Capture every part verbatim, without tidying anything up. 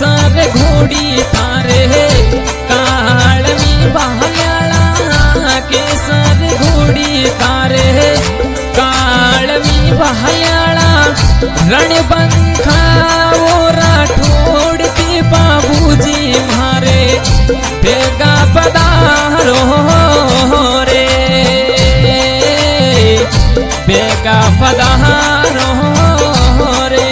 केसर घोडी थारे काळमी बहल्याळा केसर घोडी थारे काळमी बहल्याळा रणबंखा ओरा ठोडती बाबूजी मारे भेगा पधारो रे भेगा पधारो रे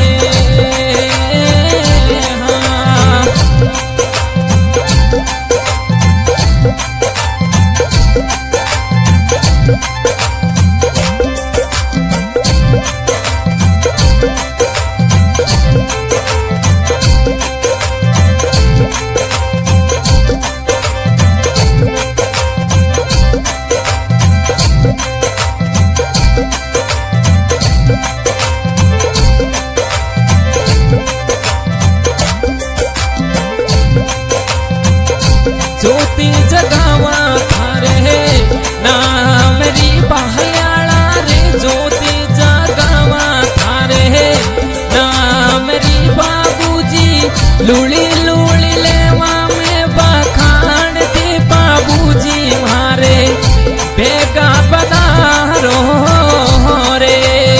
ज्योति जगावा थारे नाम री बहल्याळा रे ज्योति जगावा थारे नाम री बाबूजी लुली लुली लेवा में बखान दे बाबूजी मारे बेगा पधारो रे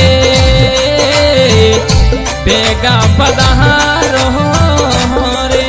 बेगा पधारो रे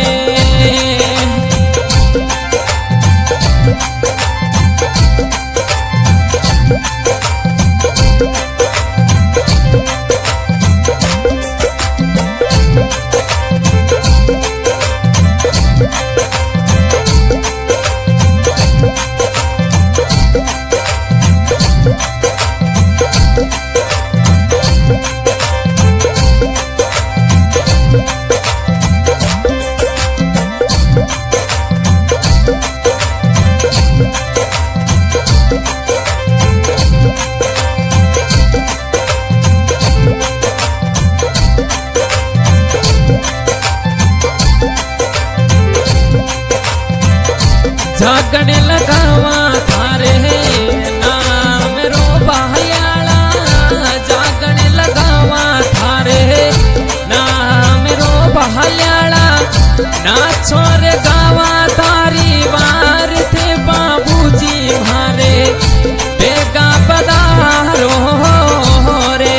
जागने लगावा थारे नाम रो बहल्याळा जागने लगावा थारे नाम रो बहल्याळा नाचो रे गावा तारी वार थे बाबूजी मारे बेगा पधारो रे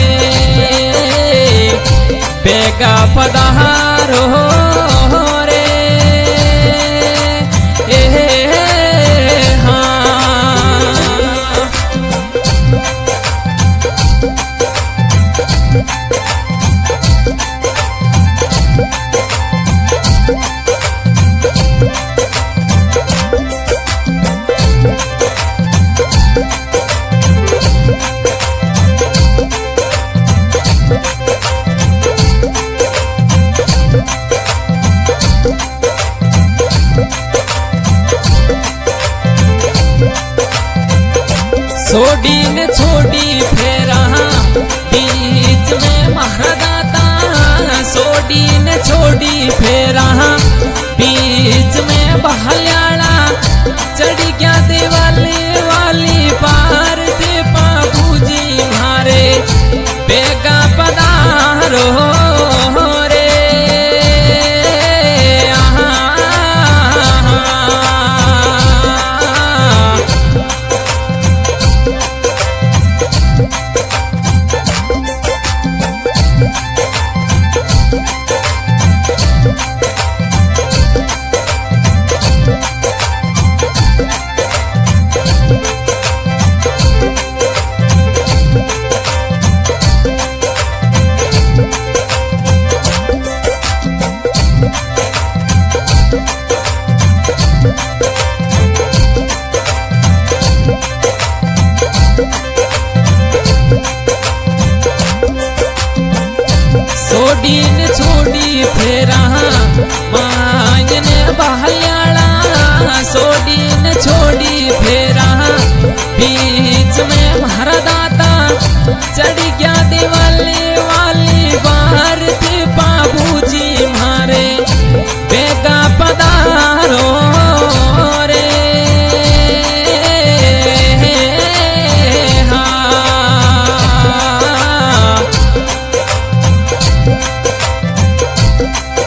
बेगा पधारो रे छोड़ी ने छोड़ी फेरा बीच में महादाता छोड़ी ने छोड़ी फेरा बीच में बहल्याळा चढ़ गया दिवाली वाली पार दे बाबूजी मारे बेगा पधारो रे छोड़ी छोड़ी फेरा मायने बहल्याळा छोड़ी छोड़ी फेरा बीच में महादाता चढ़ गया दिवाली वाली बार थे बाबूजी मारे बेगा पधारो रे हाँ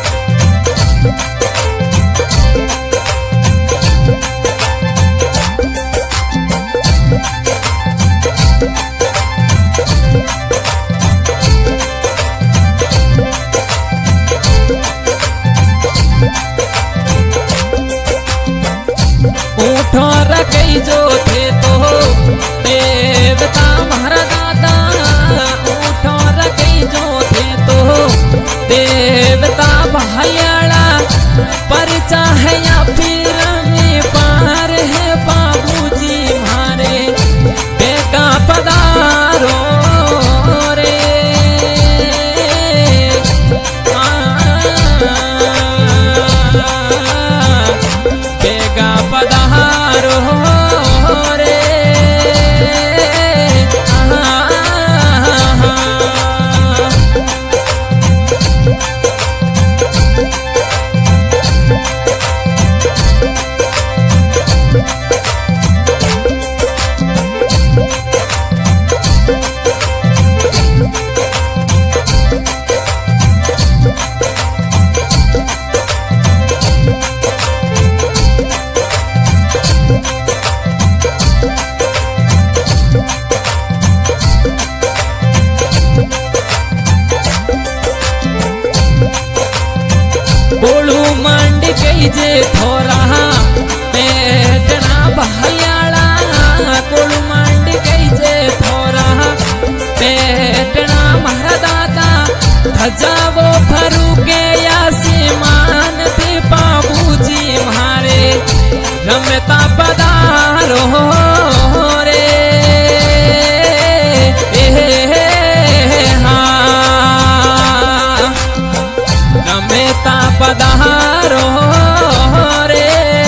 कोळू मांडी कैजे थोरा पेटना बहल्याला कोळू मांडी कैजे थोरा पेटना महादाता धजावो फरूके आसमान पे बाबूजी मारे रमता पदारो रे रमेता पधारो रे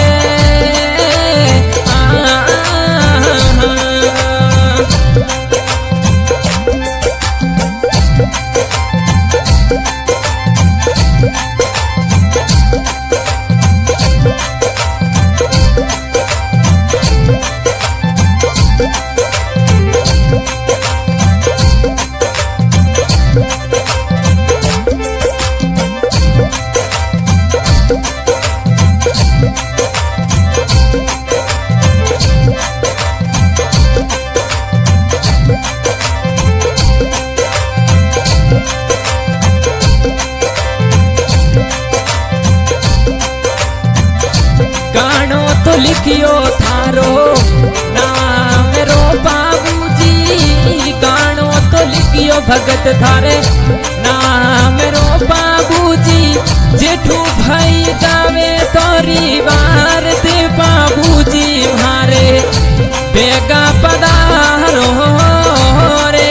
गानो तो लिखियो थारो नाम रो बाबूजी गानो तो लिखियो भगत थारे नाम रो बाबूजी जेठू भाई गावे तोरी बार दे बाबूजी मारे बेगा पधारो रे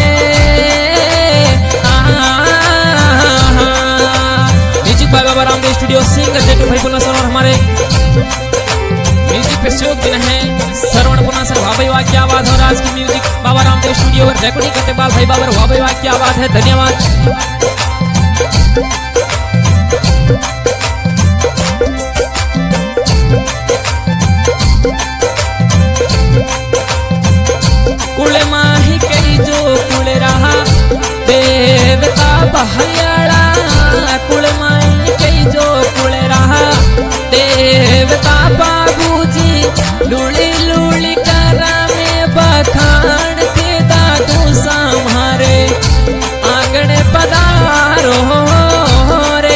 music by Baba Ramdev studio singer Jethu भाई बोलना सर और हमारे म्यूजिक पे सहयोग देना है श्रवण पुना सर वाह भाई वाह क्या आवाज और आज की म्यूजिक बाबा रामदेव स्टूडियो और रिकॉर्डिंग करते बाल भाई बाबर वाह भाई वाह क्या आवाज है धन्यवाद। कुले माही कई जो कुले रहा देवता बहयाला कुले माही कई जो कुले रहा देवता बाबूजी लूली लूली करा में बखान थे दादू संभारे आंगन पधारो रे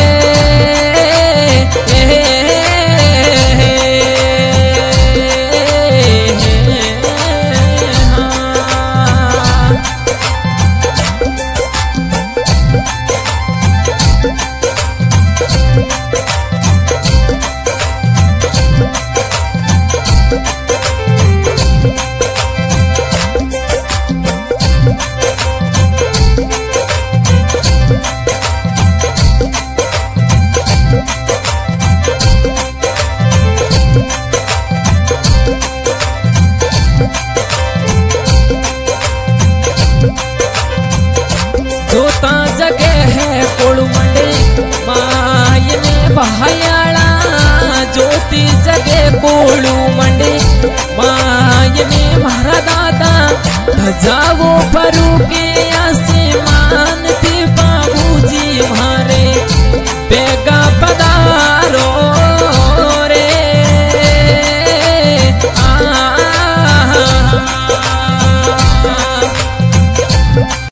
जोता जगे है कोळू मंडे मायने बहयाला ज्योति जगे कोळू मंडे मायने महारा दादा धजावो फरूके